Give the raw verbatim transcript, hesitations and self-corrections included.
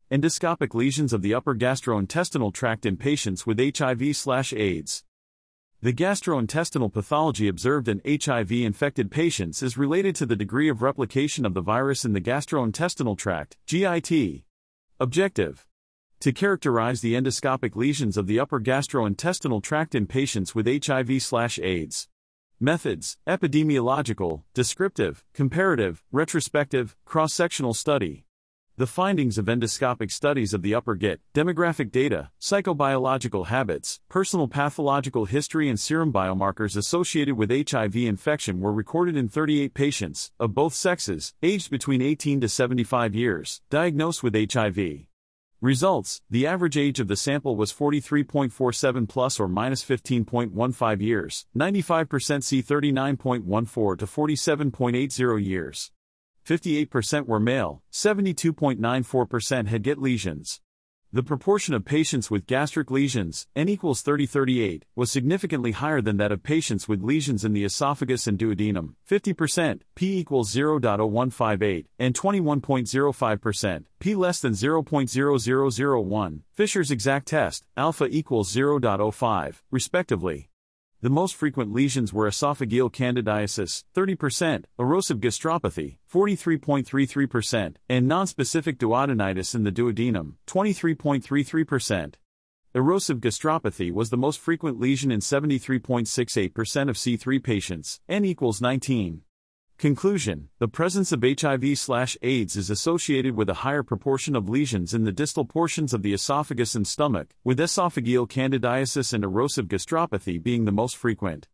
Endoscopic lesions of the upper gastrointestinal tract in patients with H I V/AIDS. The gastrointestinal pathology observed in H I V-infected patients is related to the degree of replication of the virus in the gastrointestinal tract, G I T. Objective: to characterize the endoscopic lesions of the upper gastrointestinal tract in patients with H I V/AIDS. Methods: epidemiological, descriptive, comparative, retrospective, cross-sectional study. The findings of endoscopic studies of the upper G I T, demographic data, psychobiological habits, personal pathological history and serum biomarkers associated with H I V infection were recorded in thirty-eight patients, of both sexes, aged between eighteen to seventy-five years, diagnosed with H I V. Results: the average age of the sample was forty-three point four seven plus or minus fifteen point one five years, ninety-five percent C thirty-nine point one four to forty-seven point eight zero years. fifty-eight percent were male, seventy-two point nine four percent had G I T lesions. The proportion of patients with gastric lesions, N equals thirty thirty-eight, was significantly higher than that of patients with lesions in the esophagus and duodenum, fifty percent, P equals zero point zero one five eight, and twenty-one point zero five percent, P less than zero point zero zero zero one, Fisher's exact test, alpha equals zero point zero five, respectively. The most frequent lesions were esophageal candidiasis, thirty percent, erosive gastropathy, forty-three point three three percent, and nonspecific duodenitis in the duodenum, twenty-three point three three percent. Erosive gastropathy was the most frequent lesion in seventy-three point six eight percent of C three patients, N equals nineteen. Conclusion: the presence of H I V/AIDS is associated with a higher proportion of lesions in the distal portions of the esophagus and stomach, with esophageal candidiasis and erosive gastropathy being the most frequent.